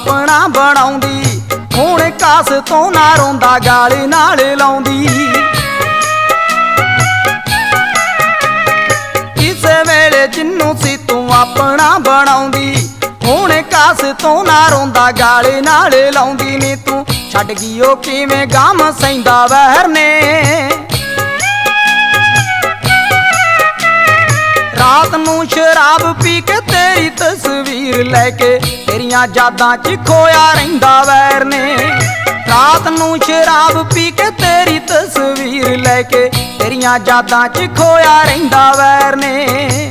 ਆਪਣਾ ਬਣਾਉਂਦੀ, ਹੁਣ ਕਾਸ ਤੋਂ ਨਾ ਰੋਂਦਾ ਗਾਲੀ ਨਾਲ ਲਾਉਂਦੀ। ਕਿਸੇ ਵੇਲੇ ਜਿੰਨੂੰ ਸੀ ਤੂੰ ਆਪਣਾ ਬਣਾਉਂਦੀ, ਹੁਣ ਕਾਸ ਤੋਂ ਨਾ ਰੋਂਦਾ ਗਾਲੀ ਨਾਲ ਲਾਉਂਦੀ। ਨੀ ਤੂੰ ਛੱਡ ਗਈ ਉਹ ਕਿਵੇਂ ਗਮ ਸਹਿੰਦਾ ਵਹਿਰ ਨੇ। ਰਾਤ ਨੂੰ ਸ਼ਰਾਬ ਪੀ ਕੇ ਤੇਰੀ ਤਸਵੀਰ ਲੈ ਕੇ ਤੇਰੀਆਂ ਯਾਦਾਂ 'ਚ ਖੋਇਆ ਰਹਿੰਦਾ ਵੈਰ ਨੇ। ਰਾਤ ਨੂੰ ਸ਼ਰਾਬ ਪੀ ਕੇ ਤੇਰੀ ਤਸਵੀਰ ਲੈ ਕੇ ਤੇਰੀਆਂ ਯਾਦਾਂ 'ਚ ਖੋਇਆ ਰਹਿੰਦਾ ਵੈਰ ਨੇ।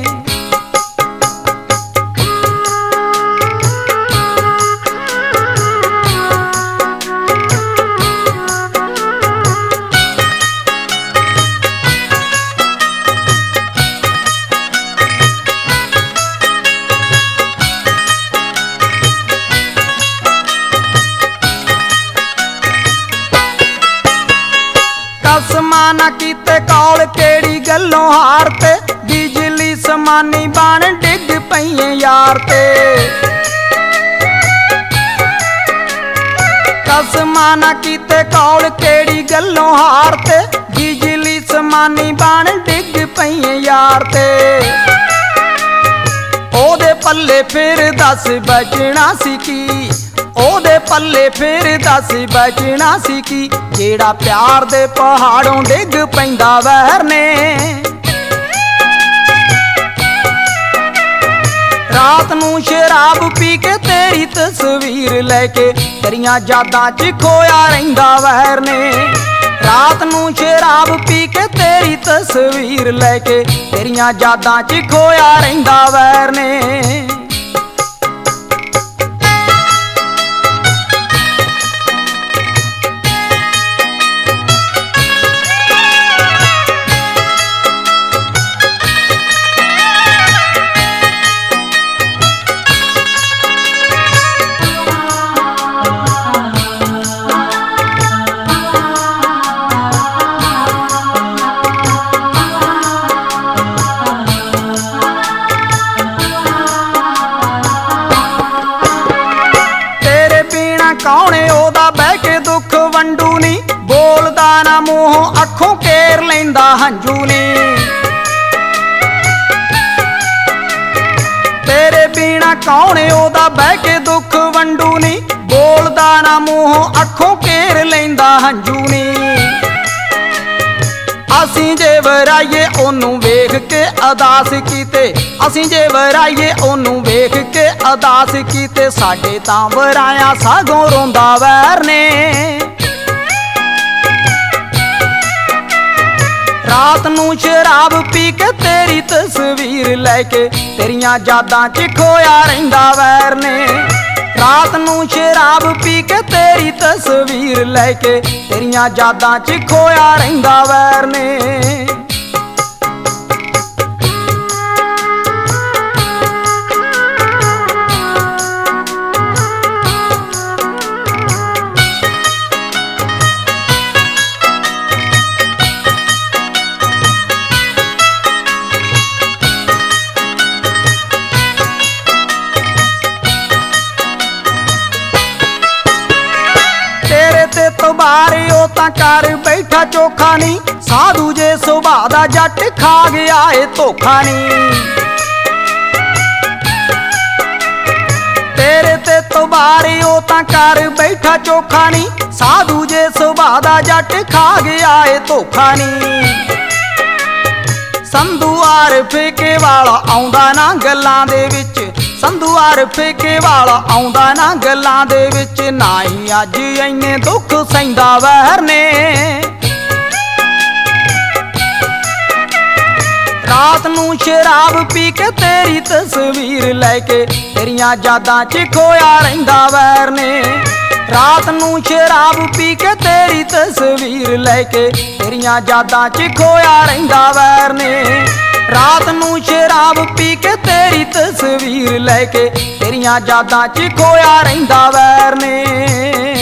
ਕਸਮਾਂ ਨਾ ਕੀਤੇ ਕੌਲ ਕਿਹੜੀ ਗੱਲੋਂ ਹਾਰ ਤੇ, ਬਿਜਲੀ ਸਮਾਨੀ ਬਣ ਡਿੱਗ ਪਈਏ ਯਾਰ ਤੇ। ਕਸਮਾਂ ਨਾ ਕੀਤੇ ਕੌਲ ਕਿਹੜੀ ਗੱਲੋਂ ਹਾਰ ਤੇ, ਬਿਜਲੀ ਸਮਾਨੀ ਬਣ ਡਿੱਗ ਪਈਏ ਯਾਰ ਤੇ। ਉਹਦੇ ਪੱਲੇ ਫਿਰ ਦੱਸ ਬਚਣਾ ਸੀ ਕੀ, ਉਹਦੇ ਪੱਲੇ ਫਿਰ ਦੱਸ ਬਚਣਾ ਸੀ ਕੀ, ਜਿਹੜਾ ਪਿਆਰ ਦੇ ਪਹਾੜੋਂ ਡਿੱਗ ਪੈਂਦਾ ਵਹਿਰ ਨੇ। ਰਾਤ ਨੂੰ ਸ਼ਰਾਬ ਪੀ ਕੇ ਤੇਰੀ ਤਸਵੀਰ ਲੈ ਕੇ ਤੇਰੀਆਂ ਯਾਦਾਂ 'ਚ ਖੋਇਆ ਰਹਿੰਦਾ ਵਹਿਰ ਨੇ। ਰਾਤ ਨੂੰ ਸ਼ਰਾਬ ਪੀ ਕੇ ਤੇਰੀ ਤਸਵੀਰ ਲੈ ਕੇ ਤੇਰੀਆਂ ਯਾਦਾਂ 'ਚ ਖੋਇਆ ਰਹਿੰਦਾ ਵਹਿਰ ਨੇ। ਕੌਣ ਉਹਦਾ ਬਹਿ ਕੇ ਦੁੱਖ ਵੰਡੂ ਨੀ, ਬੋਲਦਾ ਨਾ ਮੂੰਹੋਂ ਅੱਖੋਂ ਕੇਰ ਲੈਂਦਾ ਹੰਝੂ ਨੀ। ਤੇਰੇ ਬਿਨਾ ਕੌਣ ਉਹਦਾ ਬਹਿ ਕੇ ਦੁੱਖ ਵੰਡੂ ਨੀ, ਬੋਲਦਾ ਨਾ ਮੂੰਹੋਂ ਅੱਖੋਂ ਕੇਰ ਲੈਂਦਾ ਹੰਝੂ ਨੀ। ਅਸੀਂ ਜੇ ਵਰਾਈਏ ਉਹਨੂੰ ਵੇਖ ਕੇ ਅਦਾਸ ਕੀਤੇ, ਅਸੀਂ ਜੇ ਵਰਾਈਏ ਉਹਨੂੰ ਵੇਖ ਕੇ ਅਦਾਸ ਕੀਤੇ, ਸਾਡੇ ਤਾਂ ਵਰਾਇਆ ਸਾਗੋਂ ਰੋਂਦਾ ਵੈਰ ਨੇ। ਰਾਤ ਨੂੰ ਸ਼ਰਾਬ ਪੀ ਕੇ ਤੇਰੀ ਤਸਵੀਰ ਲੈ ਕੇ ਤੇਰੀਆਂ ਯਾਦਾਂ 'ਚ ਖੋਇਆ ਰਹਿੰਦਾ ਵੈਰ ਨੇ। ਰਾਤ ਨੂੰ ਸ਼ਰਾਬ ਪੀ ਕੇ ਤੇਰੀ ਤਸਵੀਰ ਲੈ ਕੇ ਤੇਰੀਆਂ ਯਾਦਾਂ 'ਚ ਖੋਇਆ ਰਹਿੰਦਾ ਵੈਰ ਨੇ। ਤੇ ਤਬਾਰੇ ਉਹ ਤਾਂ ਕਰ ਬੈਠਾ ਚੋਖਾ ਨੀ, ਸਾਧੂ ਜੇ ਸੁਭਾਅ ਦਾ ਜੱਟ ਖਾ ਗਿਆ ਏ ਧੋਖਾ ਨੀ। ਤੇਰੇ ਤੇ ਤਬਾਰੇ ਉਹ ਤਾਂ ਕਰ ਬੈਠਾ ਚੋਖਾ ਨੀ, ਸਾਧੂ ਜੇ ਸੁਭਾਅ ਦਾ ਜੱਟ ਖਾ ਗਿਆ ਏ ਧੋਖਾ ਨੀ। ਸੰਧੂ ਆਰ ਫੇਕੇ ਵਾਲਾ ਆਉਂਦਾ ਨਾ ਗੱਲਾਂ ਦੇ ਵਿੱਚ, ਸੰਧੂ ਆਰ ਫੇਕੇ ਵਾਲਾ ਆਉਂਦਾ ਨਾ ਗੱਲਾਂ ਦੇ ਵਿੱਚ, ਨਾ ਹੀ ਅੱਜ ਇੰਨੇ ਦੁੱਖ ਸਹਿੰਦਾ ਵਹਿਰ ਨੇ। ਰਾਤ ਨੂੰ ਸ਼ਰਾਬ ਪੀ ਕੇ ਤੇਰੀ ਤਸਵੀਰ ਲੈ ਕੇ ਤੇਰੀਆਂ ਯਾਦਾਂ 'ਚ ਖੋਇਆ ਰਹਿੰਦਾ ਵਹਿਰ ਨੇ। ਰਾਤ ਨੂੰ ਸ਼ਰਾਬ ਪੀ ਕੇ ਤੇਰੀ ਤਸਵੀਰ ਲੈ ਕੇ ਤੇਰੀਆਂ ਯਾਦਾਂ 'ਚ ਖੋਇਆ ਰਹਿੰਦਾ ਵੈਰ ਨੇ। ਰਾਤ ਨੂੰ ਸ਼ਰਾਬ ਪੀ ਕੇ ਤੇਰੀ ਤਸਵੀਰ ਲੈ ਕੇ ਤੇਰੀਆਂ ਯਾਦਾਂ 'ਚ ਖੋਇਆ ਰਹਿੰਦਾ ਵੈਰ ਨੇ।